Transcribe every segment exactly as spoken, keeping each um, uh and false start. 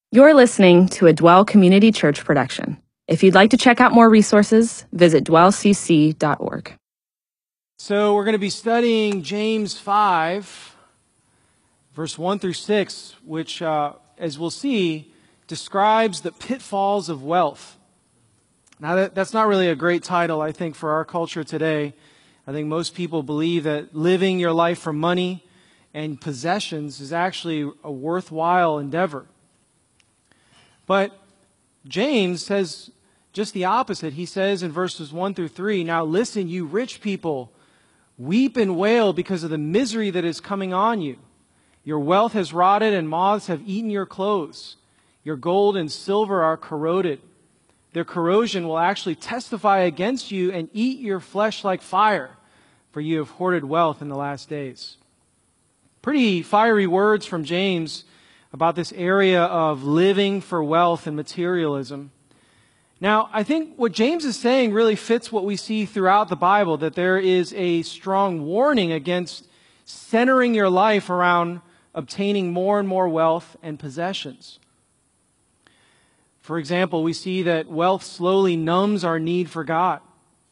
You're listening to a Dwell Community Church production. If you'd like to check out more resources, visit dwell c c dot org. So we're going to be studying James five, verse one through six, which, uh, as we'll see, describes the pitfalls of wealth. Now, that, that's not really a great title, I think, for our culture today. I think most people believe that living your life for money and possessions is actually a worthwhile endeavor. But James says just the opposite. He says in verses one through three, "Now listen, you rich people, weep and wail because of the misery that is coming on you. Your wealth has rotted and moths have eaten your clothes. Your gold and silver are corroded. Their corrosion will actually testify against you and eat your flesh like fire, for you have hoarded wealth in the last days." Pretty fiery words from James about this area of living for wealth and materialism. Now, I think what James is saying really fits what we see throughout the Bible, that there is a strong warning against centering your life around obtaining more and more wealth and possessions. For example, we see that wealth slowly numbs our need for God.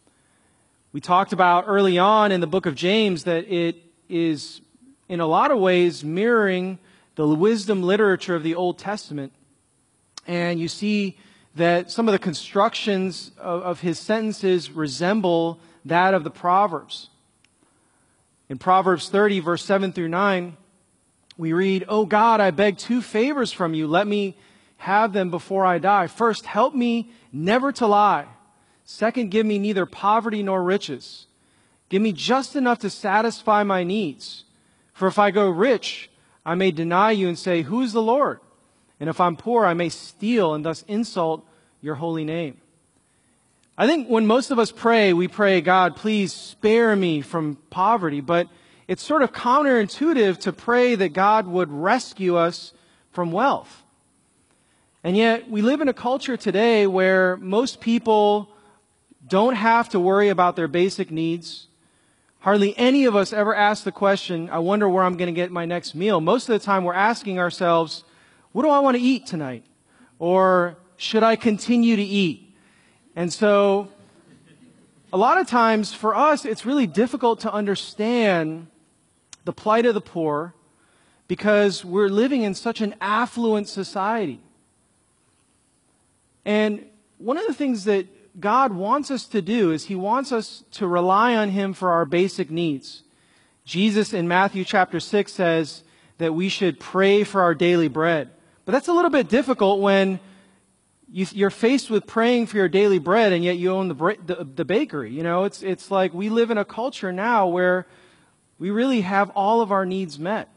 We talked about early on in the book of James that it is in a lot of ways mirroring the wisdom literature of the Old Testament. And you see that some of the constructions of, of his sentences resemble that of the Proverbs. In Proverbs thirty, verse seven through nine, we read, "O God, I beg two favors from you. Let me have them before I die. First, help me never to lie. Second, give me neither poverty nor riches. Give me just enough to satisfy my needs. For if I go rich, I may deny you and say, 'Who is the Lord?' And if I'm poor, I may steal and thus insult your holy name." I think when most of us pray, we pray, "God, please spare me from poverty." But it's sort of counterintuitive to pray that God would rescue us from wealth. And yet, we live in a culture today where most people don't have to worry about their basic needs. Hardly any of us ever ask the question, "I wonder where I'm going to get my next meal." Most of the time we're asking ourselves, "What do I want to eat tonight?" Or, "Should I continue to eat?" And so, a lot of times for us, it's really difficult to understand the plight of the poor because we're living in such an affluent society. And one of the things that God wants us to do is He wants us to rely on Him for our basic needs. Jesus in Matthew chapter six says that we should pray for our daily bread. But that's a little bit difficult when you, you're faced with praying for your daily bread and yet you own the, the, the bakery. You know, it's, it's like we live in a culture now where we really have all of our needs met.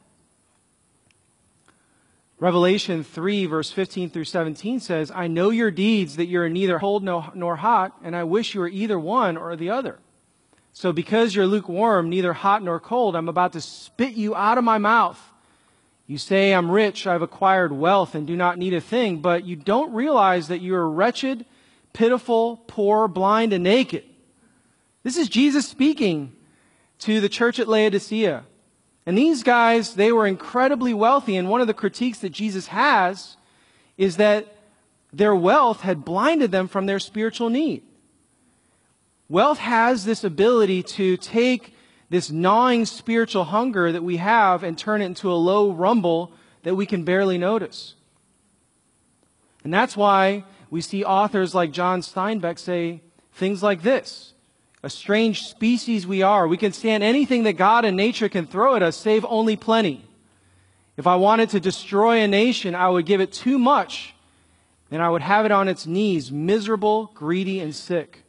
Revelation three, verse fifteen through seventeen says, "I know your deeds, that you are neither cold nor hot, and I wish you were either one or the other. So because you're lukewarm, neither hot nor cold, I'm about to spit you out of my mouth. You say, 'I'm rich, I've acquired wealth, and do not need a thing,' but you don't realize that you are wretched, pitiful, poor, blind, and naked." This is Jesus speaking to the church at Laodicea. And these guys, they were incredibly wealthy, and one of the critiques that Jesus has is that their wealth had blinded them from their spiritual need. Wealth has this ability to take this gnawing spiritual hunger that we have and turn it into a low rumble that we can barely notice. And that's why we see authors like John Steinbeck say things like this: "A strange species we are. We can stand anything that God and nature can throw at us, save only plenty. If I wanted to destroy a nation, I would give it too much, and I would have it on its knees, miserable, greedy, and sick."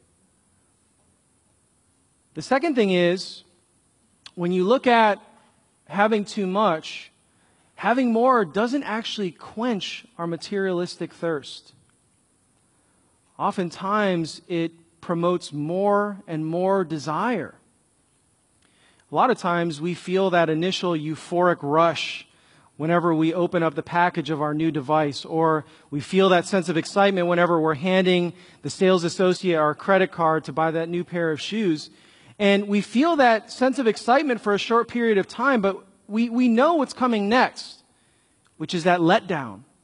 The second thing is, when you look at having too much, having more doesn't actually quench our materialistic thirst. Oftentimes, it promotes more and more desire. A lot of times we feel that initial euphoric rush whenever we open up the package of our new device, or we feel that sense of excitement whenever we're handing the sales associate our credit card to buy that new pair of shoes. And we feel that sense of excitement for a short period of time, but we, we know what's coming next, which is that letdown,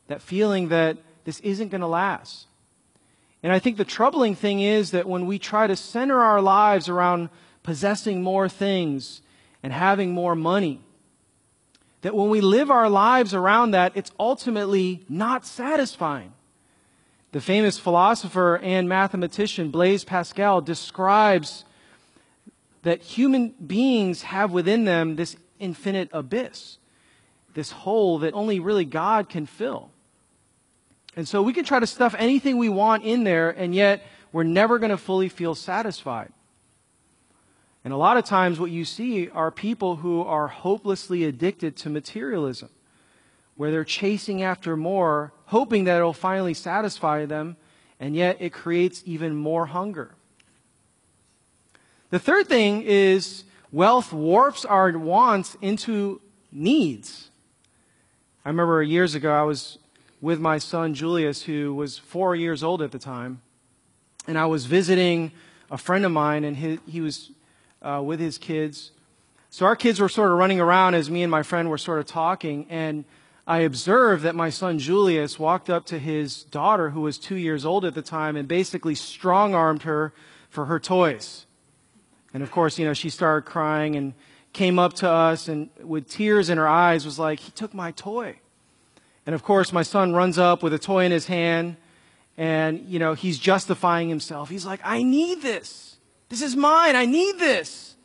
that feeling that this isn't going to last. And I think the troubling thing is that when we try to center our lives around possessing more things and having more money, that when we live our lives around that, it's ultimately not satisfying. The famous philosopher and mathematician Blaise Pascal describes that human beings have within them this infinite abyss, this hole that only really God can fill. And so we can try to stuff anything we want in there, and yet we're never going to fully feel satisfied. And a lot of times what you see are people who are hopelessly addicted to materialism, where they're chasing after more, hoping that it'll finally satisfy them, and yet it creates even more hunger. The third thing is wealth warps our wants into needs. I remember years ago I was with my son Julius, who was four years old at the time, and I was visiting a friend of mine, and he, he was uh, with his kids. So our kids were sort of running around as me and my friend were sort of talking, and I observed that my son Julius walked up to his daughter, who was two years old at the time, and basically strong-armed her for her toys. And of course, you know, she started crying and came up to us and with tears in her eyes was like, "He took my toy." And of course, my son runs up with a toy in his hand and, you know, he's justifying himself. He's like, "I need this. This is mine. I need this."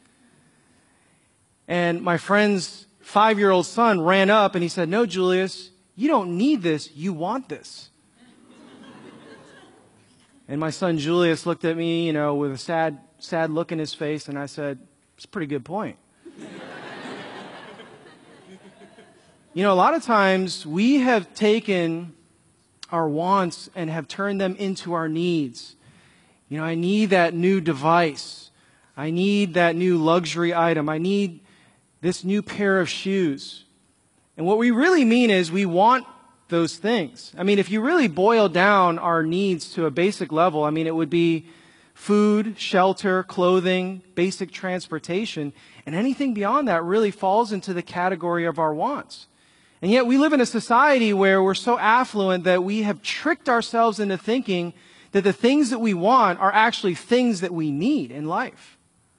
And my friend's five-year-old son ran up and he said, "No, Julius, you don't need this. You want this." And my son Julius looked at me, you know, with a sad, sad look in his face, and I said, "It's a pretty good point." You know, a lot of times we have taken our wants and have turned them into our needs. You know, I need that new device. I need that new luxury item. I need this new pair of shoes. And what we really mean is we want those things. I mean, if you really boil down our needs to a basic level, I mean, it would be food, shelter, clothing, basic transportation, and anything beyond that really falls into the category of our wants. And yet we live in a society where we're so affluent that we have tricked ourselves into thinking that the things that we want are actually things that we need in life.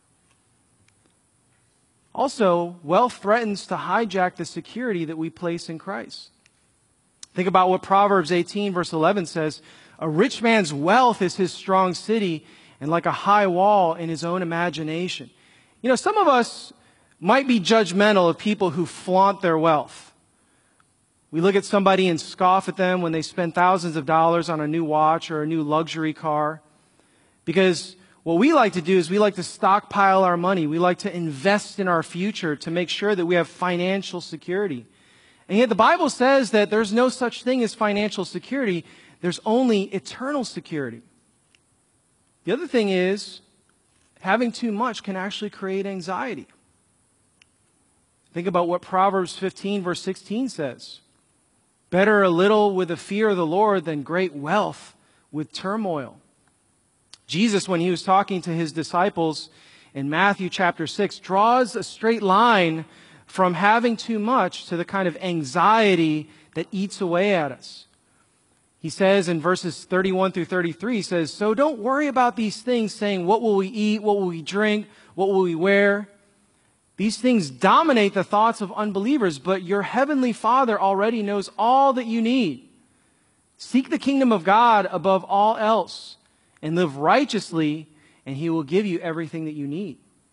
Also, wealth threatens to hijack the security that we place in Christ. Think about what Proverbs eighteen verse eleven says, "A rich man's wealth is his strong city, and like a high wall in his own imagination." You know, some of us might be judgmental of people who flaunt their wealth. We look at somebody and scoff at them when they spend thousands of dollars on a new watch or a new luxury car. Because what we like to do is we like to stockpile our money. We like to invest in our future to make sure that we have financial security. And yet the Bible says that there's no such thing as financial security. There's only eternal security. The other thing is, having too much can actually create anxiety. Think about what Proverbs fifteen verse sixteen says. "Better a little with the fear of the Lord than great wealth with turmoil." Jesus, when he was talking to his disciples in Matthew chapter six, draws a straight line from having too much to the kind of anxiety that eats away at us. He says in verses thirty-one through thirty-three, he says, "So don't worry about these things, saying, 'What will we eat? What will we drink? What will we wear?' These things dominate the thoughts of unbelievers, but your heavenly Father already knows all that you need. Seek the kingdom of God above all else and live righteously, and he will give you everything that you need."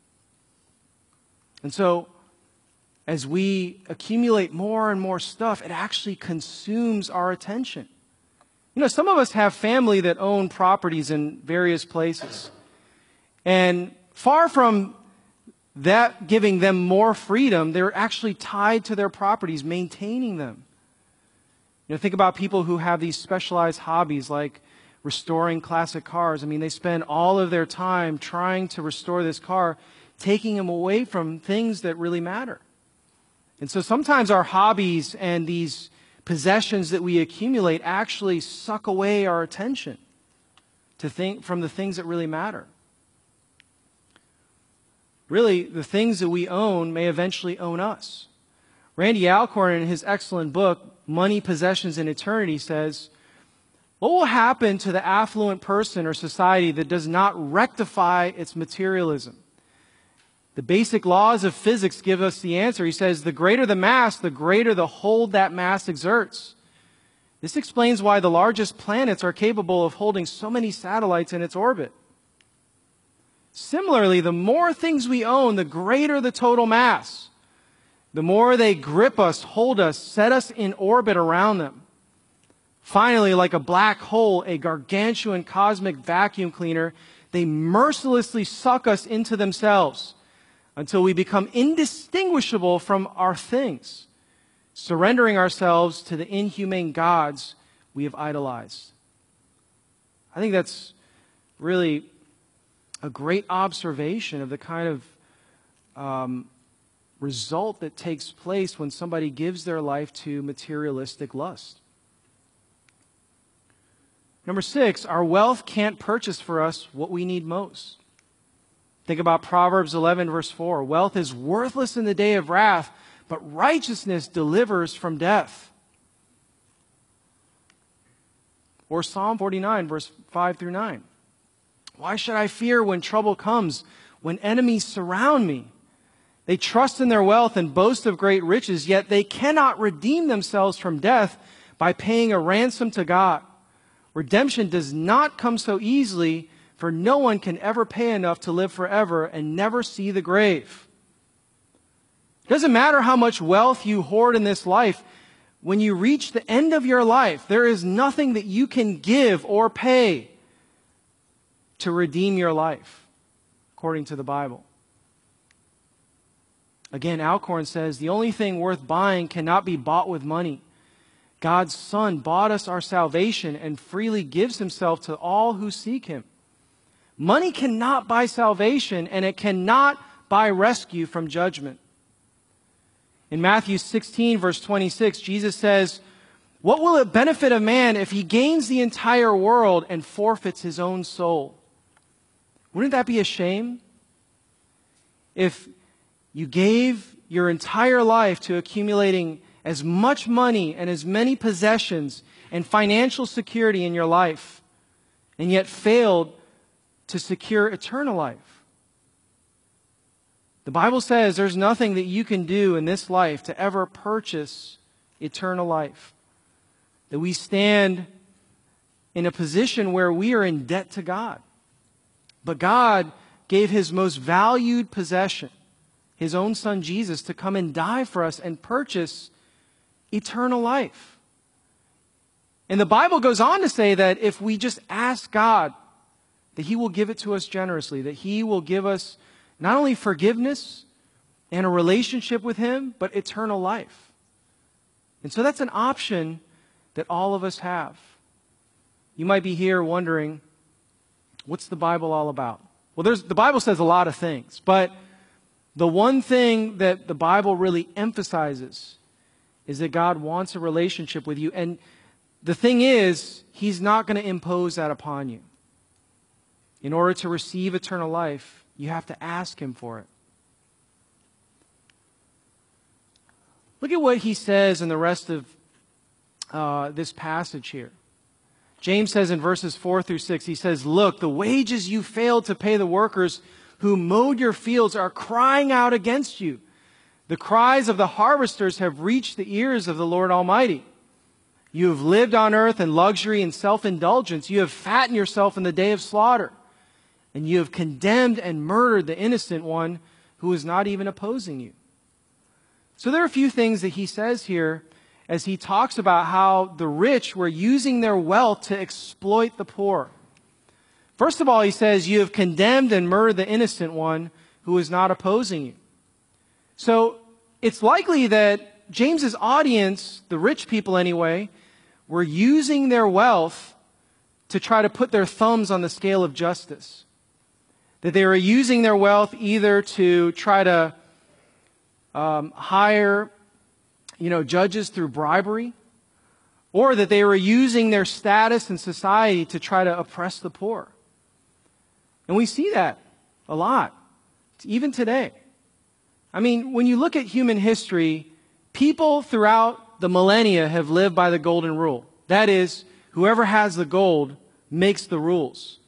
And so, as we accumulate more and more stuff, it actually consumes our attention. You know, some of us have family that own properties in various places. And far from that giving them more freedom, they're actually tied to their properties, maintaining them. You know, think about people who have these specialized hobbies like restoring classic cars. I mean, they spend all of their time trying to restore this car, taking them away from things that really matter. And so sometimes our hobbies and these possessions that we accumulate actually suck away our attention to think from the things that really matter. Really, the things that we own may eventually own us. Randy Alcorn, in his excellent book, Money, Possessions, and Eternity, says, what will happen to the affluent person or society that does not rectify its materialism? The basic laws of physics give us the answer. He says, the greater the mass, the greater the hold that mass exerts. This explains why the largest planets are capable of holding so many satellites in its orbit. Similarly, the more things we own, the greater the total mass. The more they grip us, hold us, set us in orbit around them. Finally, like a black hole, a gargantuan cosmic vacuum cleaner, they mercilessly suck us into themselves until we become indistinguishable from our things, surrendering ourselves to the inhumane gods we have idolized. I think that's really a great observation of the kind of um, result that takes place when somebody gives their life to materialistic lust. Number six, our wealth can't purchase for us what we need most. Think about Proverbs eleven, verse four. Wealth is worthless in the day of wrath, but righteousness delivers from death. Or Psalm forty-nine, verse five through nine. Why should I fear when trouble comes, when enemies surround me? They trust in their wealth and boast of great riches, yet they cannot redeem themselves from death by paying a ransom to God. Redemption does not come so easily, for no one can ever pay enough to live forever and never see the grave. It doesn't matter how much wealth you hoard in this life. When you reach the end of your life, there is nothing that you can give or pay to redeem your life, according to the Bible. Again, Alcorn says, the only thing worth buying cannot be bought with money. God's Son bought us our salvation and freely gives himself to all who seek him. Money cannot buy salvation, and it cannot buy rescue from judgment. In Matthew sixteen, verse twenty-six, Jesus says, what will it benefit a man if he gains the entire world and forfeits his own soul? Wouldn't that be a shame? If you gave your entire life to accumulating as much money and as many possessions and financial security in your life, and yet failed to secure eternal life. The Bible says there's nothing that you can do in this life to ever purchase eternal life. That we stand in a position where we are in debt to God. But God gave his most valued possession, his own Son Jesus, to come and die for us and purchase eternal life. And the Bible goes on to say that if we just ask God, that he will give it to us generously, that he will give us not only forgiveness and a relationship with him, but eternal life. And so that's an option that all of us have. You might be here wondering, what's the Bible all about? Well, there's, the Bible says a lot of things, but the one thing that the Bible really emphasizes is that God wants a relationship with you. And the thing is, he's not going to impose that upon you. In order to receive eternal life, you have to ask him for it. Look at what he says in the rest of uh, this passage here. James says in verses four through six, he says, look, the wages you failed to pay the workers who mowed your fields are crying out against you. The cries of the harvesters have reached the ears of the Lord Almighty. You have lived on earth in luxury and self-indulgence. You have fattened yourself in the day of slaughter. And you have condemned and murdered the innocent one who is not even opposing you. So there are a few things that he says here as he talks about how the rich were using their wealth to exploit the poor. First of all, he says, you have condemned and murdered the innocent one who is not opposing you. So it's likely that James's audience, the rich people anyway, were using their wealth to try to put their thumbs on the scale of justice. That they were using their wealth either to try to um, hire, you know, judges through bribery, or that they were using their status in society to try to oppress the poor. And we see that a lot, even today. I mean, when you look at human history, People throughout the millennia have lived by the golden rule. That is, whoever has the gold makes the rules.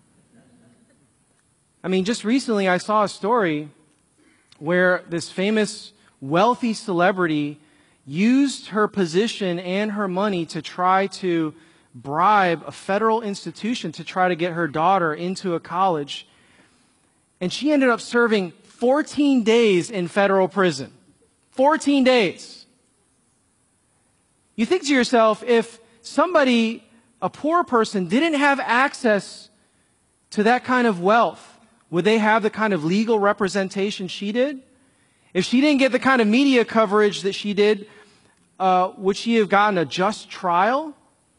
I mean, just recently I saw a story where this famous wealthy celebrity used her position and her money to try to bribe a federal institution to try to get her daughter into a college. And she ended up serving fourteen days in federal prison. fourteen days. You think to yourself, if somebody, a poor person, didn't have access to that kind of wealth, would they have the kind of legal representation she did? If she didn't get the kind of media coverage that she did, uh, would she have gotten a just trial?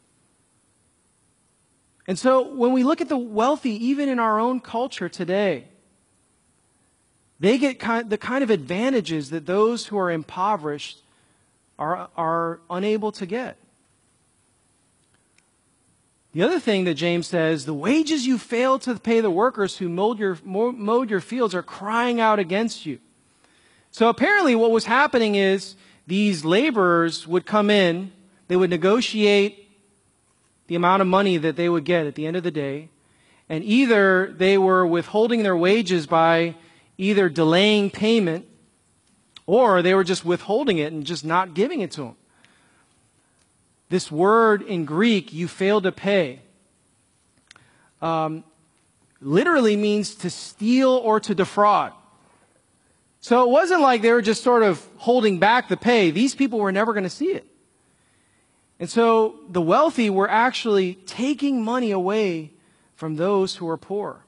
And so when we look at the wealthy, even in our own culture today, they get kind, the kind of advantages that those who are impoverished are, are unable to get. The other thing that James says, the wages you failed to pay the workers who mowed your, mowed your fields are crying out against you. So apparently what was happening is these laborers would come in, they would negotiate the amount of money that they would get at the end of the day, and either they were withholding their wages by either delaying payment, or they were just withholding it and just not giving it to them. This word in Greek, you failed to pay, um, literally means to steal or to defraud. So it wasn't like they were just sort of holding back the pay. These people were never going to see it. And so the wealthy were actually taking money away from those who are poor.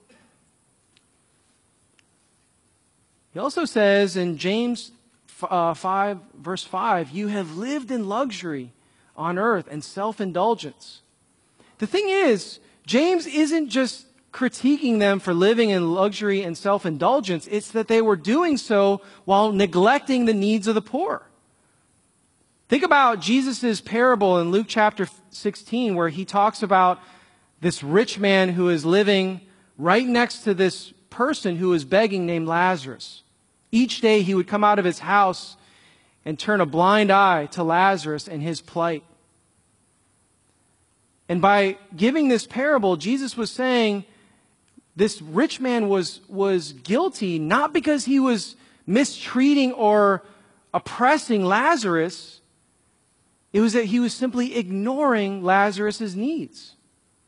He also says in James uh, five, verse five, you have lived in luxury on earth and self-indulgence. The thing is, James isn't just critiquing them for living in luxury and self-indulgence. It's that they were doing so while neglecting the needs of the poor. Think about Jesus' parable in Luke chapter sixteen, where he talks about this rich man who is living right next to this person who is begging named Lazarus. Each day he would come out of his house and turn a blind eye to Lazarus and his plight. And by giving this parable, Jesus was saying this rich man was, was guilty not because he was mistreating or oppressing Lazarus. It was that he was simply ignoring Lazarus' needs.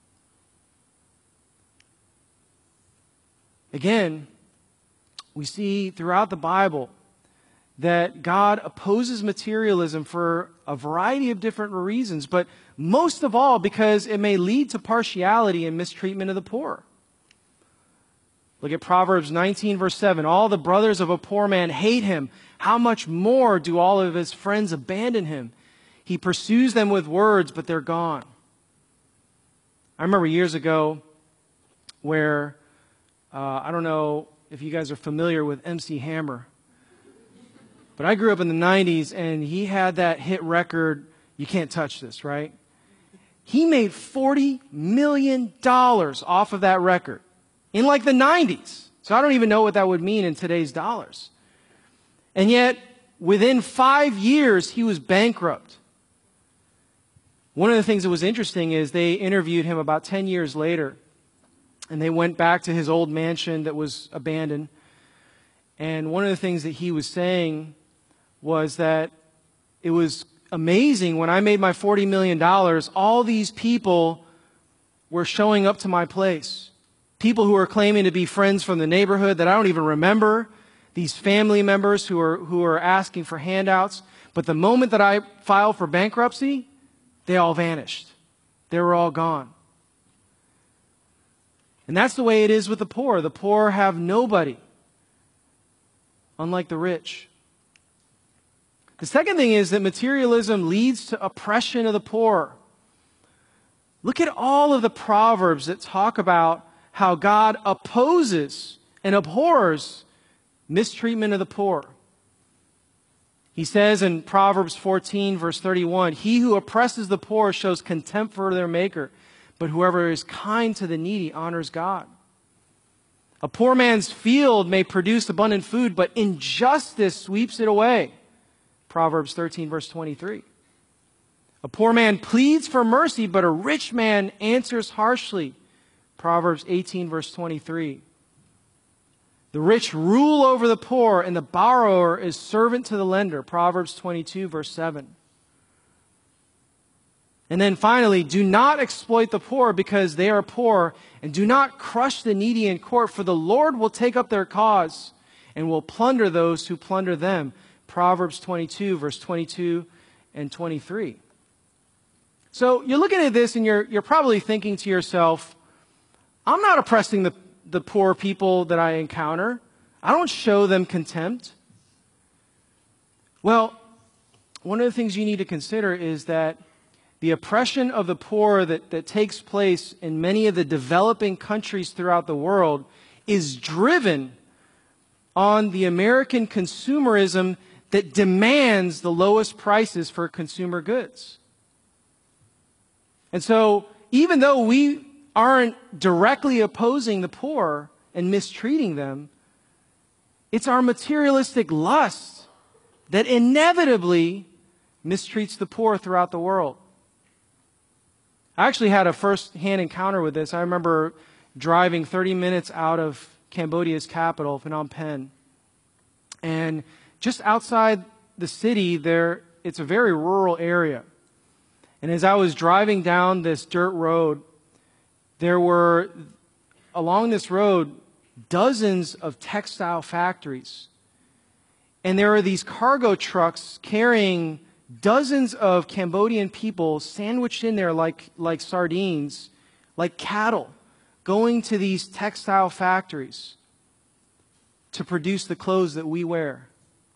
Again, we see throughout the Bible that God opposes materialism for a variety of different reasons, but most of all because it may lead to partiality and mistreatment of the poor. Look at Proverbs nineteen, verse seven. All the brothers of a poor man hate him. How much more do all of his friends abandon him? He pursues them with words, but they're gone. I remember years ago where, uh, I don't know if you guys are familiar with M C Hammer, but I grew up in the nineties, and he had that hit record, You Can't Touch This, right? He made forty million dollars off of that record in like the nineties. So I don't even know what that would mean in today's dollars. And yet, within five years, he was bankrupt. One of the things that was interesting is they interviewed him about ten years later, and they went back to his old mansion that was abandoned. And one of the things that he was saying was that it was amazing when I made my forty million dollars, all these people were showing up to my place. People who were claiming to be friends from the neighborhood that I don't even remember. These family members who are, who are asking for handouts. But the moment that I filed for bankruptcy, they all vanished. They were all gone. And that's the way it is with the poor. The poor have nobody, unlike the rich. The second thing is that materialism leads to oppression of the poor. Look at all of the Proverbs that talk about how God opposes and abhors mistreatment of the poor. He says in Proverbs fourteen, verse thirty-one, he who oppresses the poor shows contempt for their maker, but whoever is kind to the needy honors God. A poor man's field may produce abundant food, but injustice sweeps it away. Proverbs thirteen, verse twenty-three. A poor man pleads for mercy, but a rich man answers harshly. Proverbs eighteen, verse twenty-three. The rich rule over the poor, and the borrower is servant to the lender. Proverbs twenty-two, verse seven. And then finally, do not exploit the poor because they are poor, and do not crush the needy in court, for the Lord will take up their cause and will plunder those who plunder them. Proverbs twenty-two, verse twenty-two and twenty-three. So you're looking at this and you're, you're probably thinking to yourself, I'm not oppressing the, the poor people that I encounter. I don't show them contempt. Well, one of the things you need to consider is that the oppression of the poor that, that takes place in many of the developing countries throughout the world is driven on the American consumerism that demands the lowest prices for consumer goods. And so, even though we aren't directly opposing the poor and mistreating them, it's our materialistic lust that inevitably mistreats the poor throughout the world. I actually had a first-hand encounter with this. I remember driving thirty minutes out of Cambodia's capital, Phnom Penh. And just outside the city, there it's a very rural area. And as I was driving down this dirt road, there were, along this road, dozens of textile factories. And there are these cargo trucks carrying dozens of Cambodian people sandwiched in there like, like sardines, like cattle, going to these textile factories to produce the clothes that we wear.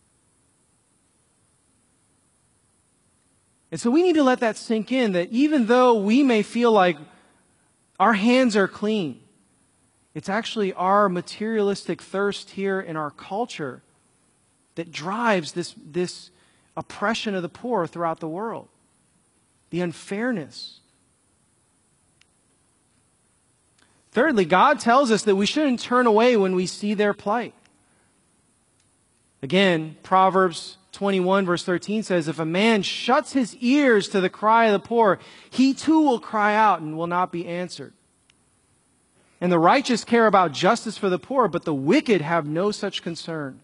And so we need to let that sink in, that even though we may feel like our hands are clean, it's actually our materialistic thirst here in our culture that drives this, this oppression of the poor throughout the world. The unfairness. Thirdly, God tells us that we shouldn't turn away when we see their plight. Again, Proverbs twenty-one verse thirteen says, if a man shuts his ears to the cry of the poor, he too will cry out and will not be answered. And the righteous care about justice for the poor, but the wicked have no such concern.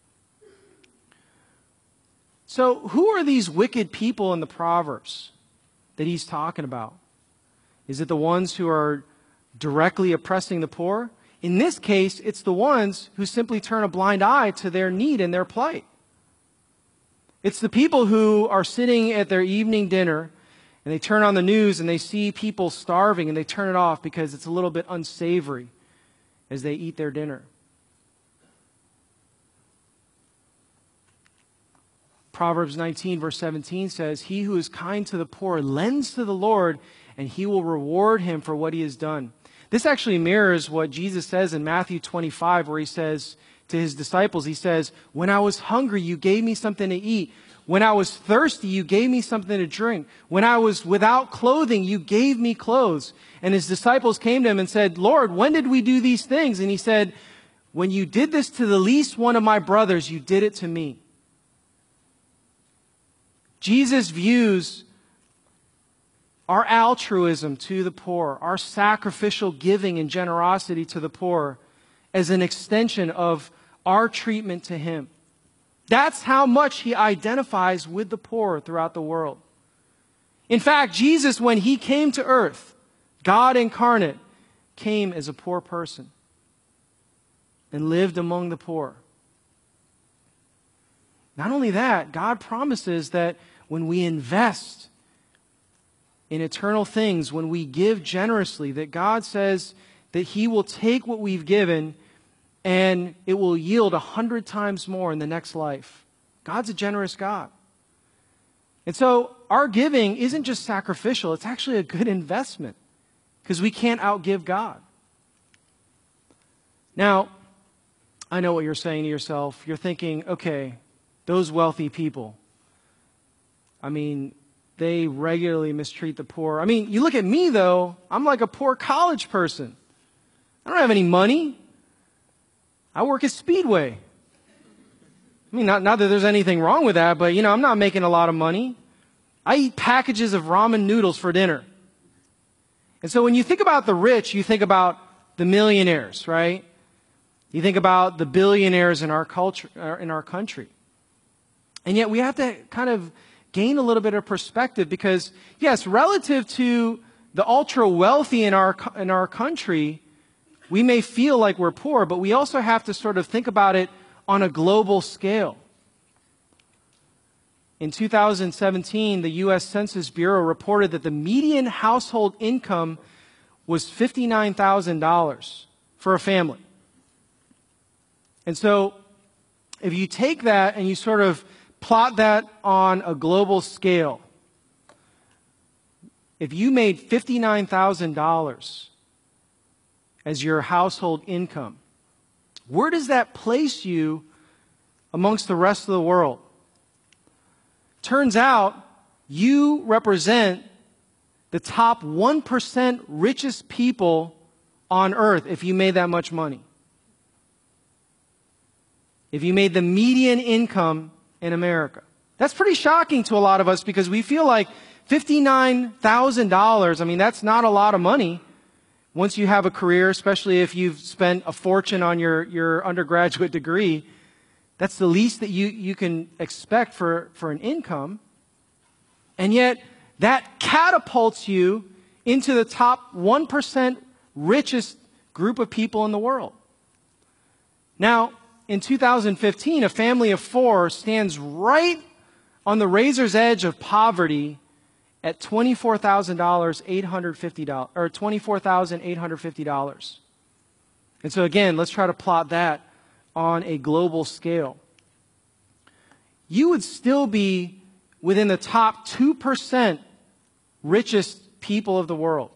So who are these wicked people in the Proverbs that he's talking about? Is it the ones who are directly oppressing the poor? In this case, it's the ones who simply turn a blind eye to their need and their plight. It's the people who are sitting at their evening dinner and they turn on the news and they see people starving and they turn it off because it's a little bit unsavory as they eat their dinner. Proverbs nineteen verse seventeen says, he who is kind to the poor lends to the Lord, and he will reward him for what he has done. This actually mirrors what Jesus says in Matthew twenty-five, where he says to his disciples, he says, when I was hungry, you gave me something to eat. When I was thirsty, you gave me something to drink. When I was without clothing, you gave me clothes. And his disciples came to him and said, Lord, when did we do these things? And he said, when you did this to the least one of my brothers, you did it to me. Jesus views our altruism to the poor, our sacrificial giving and generosity to the poor, as an extension of our treatment to him. That's how much he identifies with the poor throughout the world. In fact, Jesus, when he came to earth, God incarnate, came as a poor person and lived among the poor. Not only that, God promises that when we invest in eternal things, when we give generously, that God says that he will take what we've given and it will yield a hundred times more in the next life. God's a generous God. And so our giving isn't just sacrificial, it's actually a good investment because we can't outgive God. Now, I know what you're saying to yourself. You're thinking, okay, those wealthy people, I mean, they regularly mistreat the poor. I mean, you look at me, though, I'm like a poor college person. I don't have any money. I work at Speedway. I mean, not, not that there's anything wrong with that, but, you know, I'm not making a lot of money. I eat packages of ramen noodles for dinner. And so when you think about the rich, you think about the millionaires, right? You think about the billionaires in our culture, in our country. And yet we have to kind of gain a little bit of perspective because, yes, relative to the ultra wealthy in our, in our country, we may feel like we're poor, but we also have to sort of think about it on a global scale. In two thousand seventeen, the U S Census Bureau reported that the median household income was fifty-nine thousand dollars for a family. And so, if you take that and you sort of plot that on a global scale, if you made fifty-nine thousand dollars as your household income, where does that place you amongst the rest of the world? Turns out you represent the top one percent richest people on earth if you made that much money. If you made the median income in America. That's pretty shocking to a lot of us because we feel like fifty-nine thousand dollars, I mean, that's not a lot of money once you have a career, especially if you've spent a fortune on your, your undergraduate degree. That's the least that you, you can expect for, for an income. And yet, that catapults you into the top one percent richest group of people in the world. Now, in two thousand fifteen, a family of four stands right on the razor's edge of poverty at twenty-four thousand eight hundred fifty dollars, or twenty-four thousand eight hundred fifty dollars. And so again, let's try to plot that on a global scale. You would still be within the top two percent richest people of the world.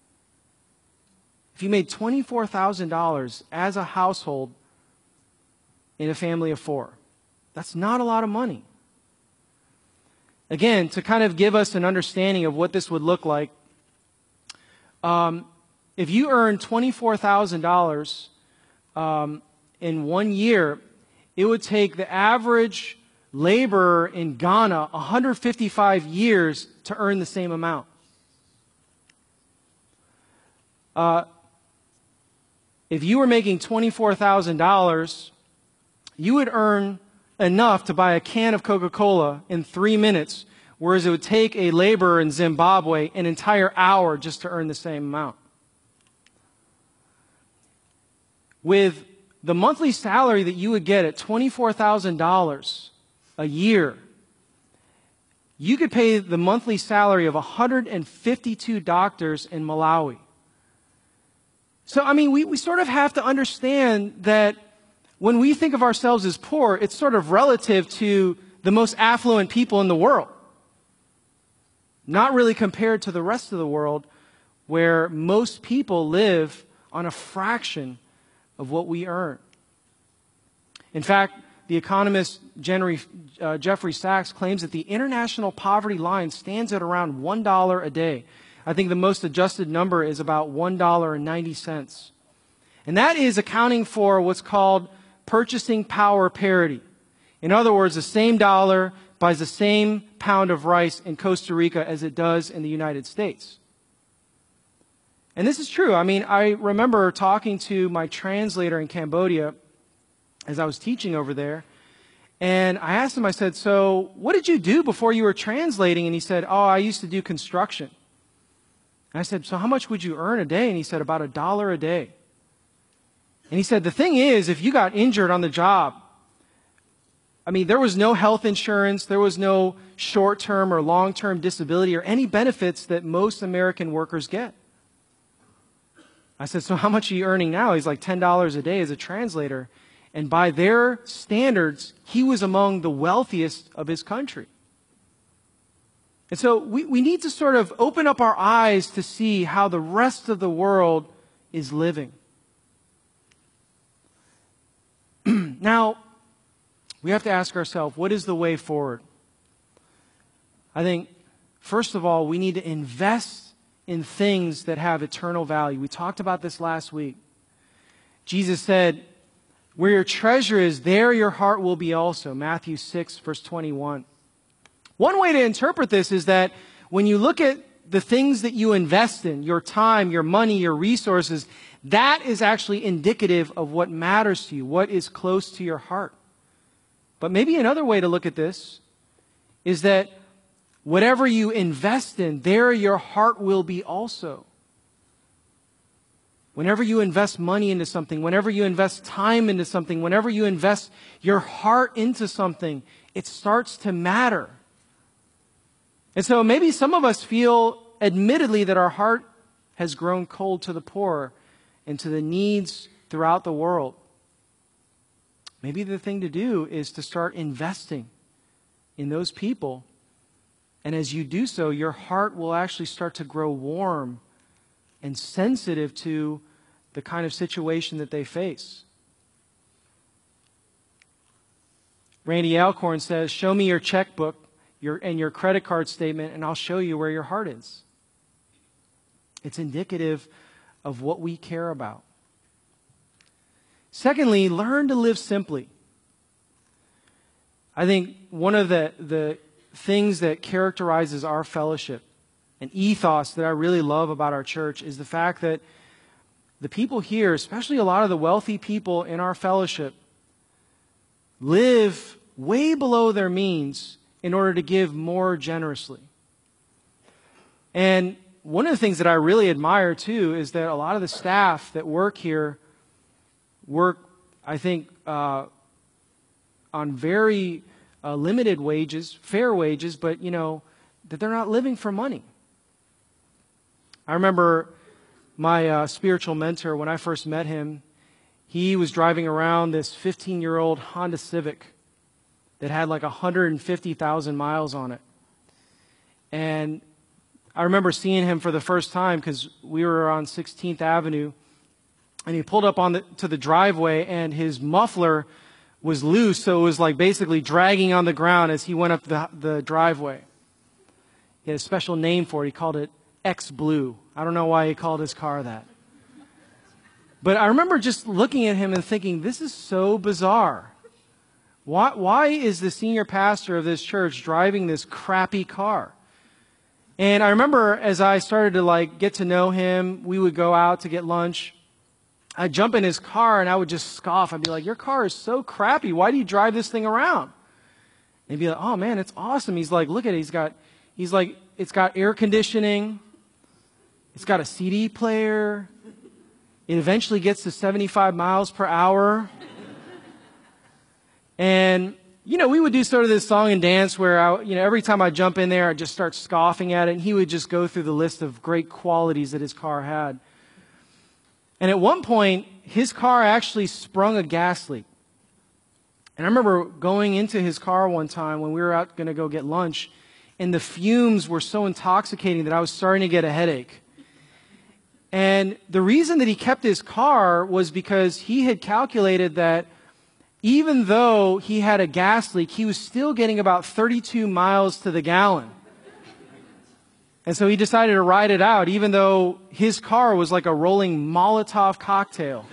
If you made twenty-four thousand dollars as a household in a family of four, that's not a lot of money. Again, to kind of give us an understanding of what this would look like, um, if you earn twenty-four thousand dollars um, in one year, it would take the average laborer in Ghana one hundred fifty-five years to earn the same amount. Uh, if you were making twenty-four thousand dollars, you would earn enough to buy a can of Coca-Cola in three minutes, whereas it would take a laborer in Zimbabwe an entire hour just to earn the same amount. With the monthly salary that you would get at twenty-four thousand dollars a year, you could pay the monthly salary of one hundred fifty-two doctors in Malawi. So, I mean, we, we sort of have to understand that when we think of ourselves as poor, it's sort of relative to the most affluent people in the world. Not really compared to the rest of the world, where most people live on a fraction of what we earn. In fact, the economist Jeffrey, uh, Jeffrey Sachs claims that the international poverty line stands at around one dollar a day. I think the most adjusted number is about one dollar and ninety cents. And that is accounting for what's called purchasing power parity. In other words, the same dollar buys the same pound of rice in Costa Rica as it does in the United States. And this is true. I mean, I remember talking to my translator in Cambodia as I was teaching over there, and I asked him, I said, so what did you do before you were translating? And he said, oh, I used to do construction. And I said, so how much would you earn a day? And he said, about a dollar a day. And he said, the thing is, if you got injured on the job, I mean, there was no health insurance, there was no short-term or long-term disability or any benefits that most American workers get. I said, so how much are you earning now? He's like ten dollars a day as a translator. And by their standards, he was among the wealthiest of his country. And so we, we need to sort of open up our eyes to see how the rest of the world is living. Now, we have to ask ourselves, what is the way forward? I think, first of all, we need to invest in things that have eternal value. We talked about this last week. Jesus said, Where your treasure is, there your heart will be also. Matthew six, verse twenty-one. One way to interpret this is that when you look at the things that you invest in, your time, your money, your resources, that is actually indicative of what matters to you, what is close to your heart. But maybe another way to look at this is that whatever you invest in, there your heart will be also. Whenever you invest money into something, whenever you invest time into something, whenever you invest your heart into something, it starts to matter. And so maybe some of us feel, admittedly, that our heart has grown cold to the poor and to the needs throughout the world. Maybe the thing to do is to start investing in those people. And as you do so, your heart will actually start to grow warm and sensitive to the kind of situation that they face. Randy Alcorn says, show me your checkbook your, and your credit card statement, and I'll show you where your heart is. It's indicative of what we care about. Secondly, learn to live simply. I think one of the, the things that characterizes our fellowship, an ethos that I really love about our church, is the fact that the people here, especially a lot of the wealthy people in our fellowship, live way below their means in order to give more generously. And one of the things that I really admire too is that a lot of the staff that work here work, I think, uh, on very uh, limited wages, fair wages, but, you know, that they're not living for money. I remember my uh, spiritual mentor, when I first met him, he was driving around this fifteen-year-old Honda Civic that had like one hundred fifty thousand miles on it. And I remember seeing him for the first time because we were on sixteenth Avenue, and he pulled up on the, to the driveway, and his muffler was loose, so it was like basically dragging on the ground as he went up the, the driveway. He had a special name for it. He called it X Blue. I don't know why he called his car that. But I remember just looking at him and thinking, this is so bizarre. Why, why is the senior pastor of this church driving this crappy car? And I remember as I started to like get to know him, we would go out to get lunch. I'd jump in his car and I would just scoff. I'd be like, your car is so crappy. Why do you drive this thing around? And he'd be like, oh man, it's awesome. He's like, look at it. He's got, he's like, it's got air conditioning. It's got a C D player. It eventually gets to seventy-five miles per hour. And, you know, we would do sort of this song and dance where, I, you know, every time I jump in there, I'd just start scoffing at it. And he would just go through the list of great qualities that his car had. And at one point, his car actually sprung a gas leak. And I remember going into his car one time when we were out going to go get lunch, and the fumes were so intoxicating that I was starting to get a headache. And the reason that he kept his car was because he had calculated that even though he had a gas leak, he was still getting about thirty-two miles to the gallon. And so he decided to ride it out, even though his car was like a rolling Molotov cocktail.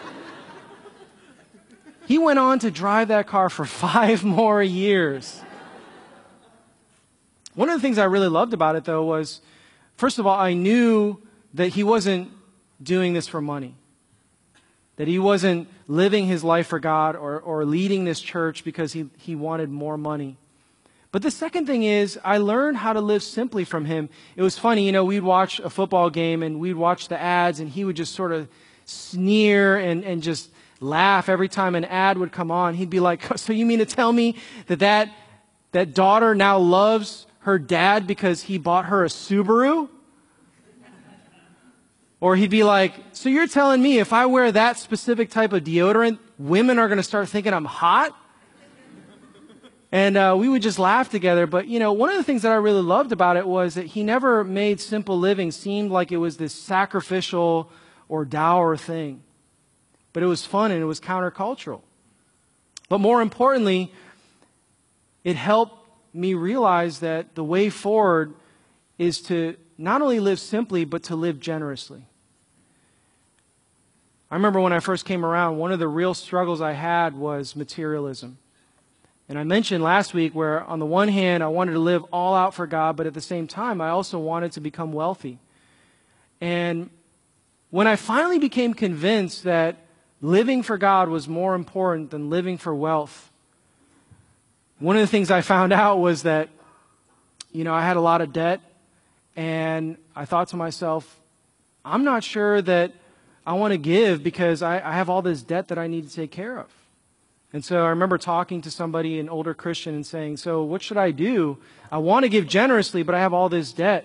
He went on to drive that car for five more years. One of the things I really loved about it, though, was, first of all, I knew that he wasn't doing this for money. That he wasn't living his life for God or, or leading this church because he, he wanted more money. But the second thing is, I learned how to live simply from him. It was funny, you know, we'd watch a football game and we'd watch the ads, and he would just sort of sneer and, and just laugh every time an ad would come on. He'd be like, so you mean to tell me that that, that daughter now loves her dad because he bought her a Subaru? Or he'd be like, so you're telling me if I wear that specific type of deodorant, women are going to start thinking I'm hot? And uh, we would just laugh together. But, you know, one of the things that I really loved about it was that he never made simple living seem like it was this sacrificial or dour thing. But it was fun and it was countercultural. But more importantly, it helped me realize that the way forward is to not only live simply, but to live generously. I remember when I first came around, one of the real struggles I had was materialism. And I mentioned last week where on the one hand, I wanted to live all out for God, but at the same time, I also wanted to become wealthy. And when I finally became convinced that living for God was more important than living for wealth, one of the things I found out was that, you know, I had a lot of debt, and I thought to myself, I'm not sure that I want to give because I, I have all this debt that I need to take care of. And so I remember talking to somebody, an older Christian, and saying, so what should I do? I want to give generously, but I have all this debt.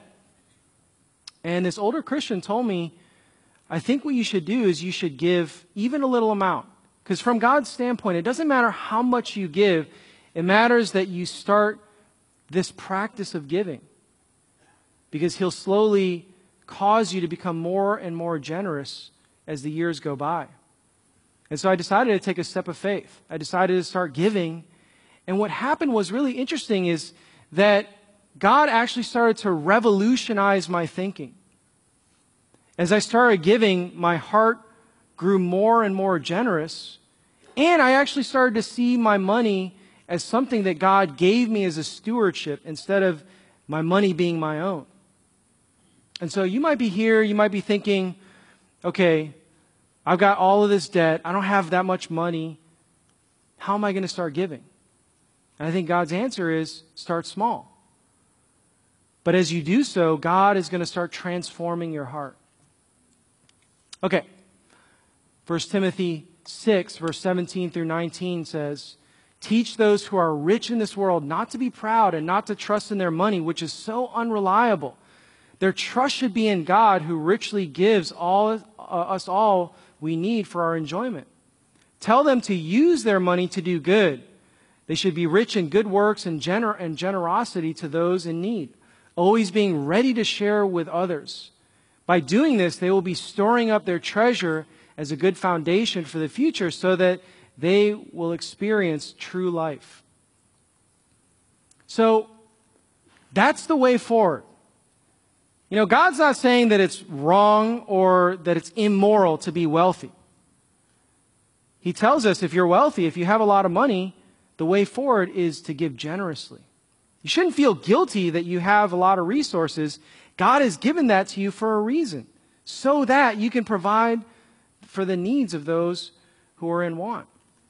And this older Christian told me, I think what you should do is you should give even a little amount. Because from God's standpoint, it doesn't matter how much you give. It matters that you start this practice of giving. Because He'll slowly cause you to become more and more generous as the years go by. And so I decided to take a step of faith. I decided to start giving. And what happened was really interesting is that God actually started to revolutionize my thinking. As I started giving, my heart grew more and more generous. And I actually started to see my money as something that God gave me as a stewardship instead of my money being my own. And so you might be here, you might be thinking, okay, I've got all of this debt. I don't have that much money. How am I going to start giving? And I think God's answer is start small. But as you do so, God is going to start transforming your heart. Okay. First Timothy six, verse seventeen through nineteen says, teach those who are rich in this world not to be proud and not to trust in their money, which is so unreliable. Their trust should be in God, who richly gives all uh, us all we need for our enjoyment. Tell them to use their money to do good. They should be rich in good works and, gener- and generosity to those in need, always being ready to share with others. By doing this, they will be storing up their treasure as a good foundation for the future so that they will experience true life. So, that's the way forward. You know, God's not saying that it's wrong or that it's immoral to be wealthy. He tells us if you're wealthy, if you have a lot of money, the way forward is to give generously. You shouldn't feel guilty that you have a lot of resources. God has given that to you for a reason, so that you can provide for the needs of those who are in want.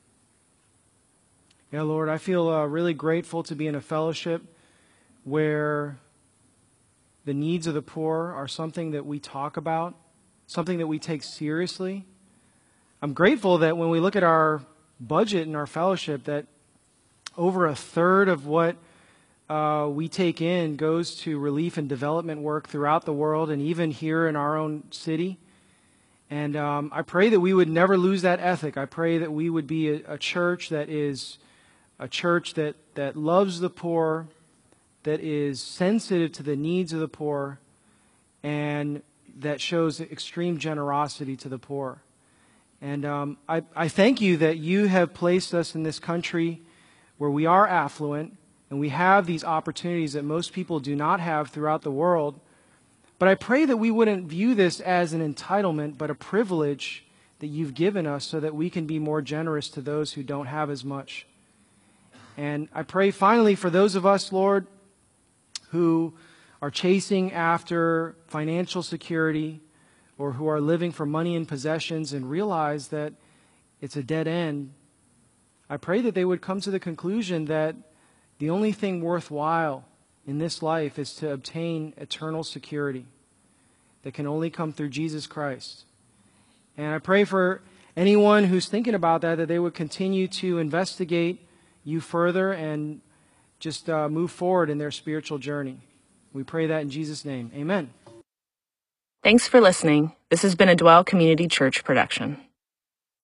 Yeah, Lord, I feel uh, really grateful to be in a fellowship where the needs of the poor are something that we talk about, something that we take seriously. I'm grateful that when we look at our budget in our fellowship, that over a third of what uh, we take in goes to relief and development work throughout the world and even here in our own city. And um, I pray that we would never lose that ethic. I pray that we would be a, a church that is a church that, that loves the poor, that is sensitive to the needs of the poor, and that shows extreme generosity to the poor. And um, I, I thank you that you have placed us in this country where we are affluent, and we have these opportunities that most people do not have throughout the world. But I pray that we wouldn't view this as an entitlement, but a privilege that you've given us so that we can be more generous to those who don't have as much. And I pray finally for those of us, Lord, who are chasing after financial security or who are living for money and possessions and realize that it's a dead end. I pray that they would come to the conclusion that the only thing worthwhile in this life is to obtain eternal security that can only come through Jesus Christ. And I pray for anyone who's thinking about that, that they would continue to investigate you further and just uh, move forward in their spiritual journey. We pray that in Jesus' name. Amen. Thanks for listening. This has been a Dwell Community Church production.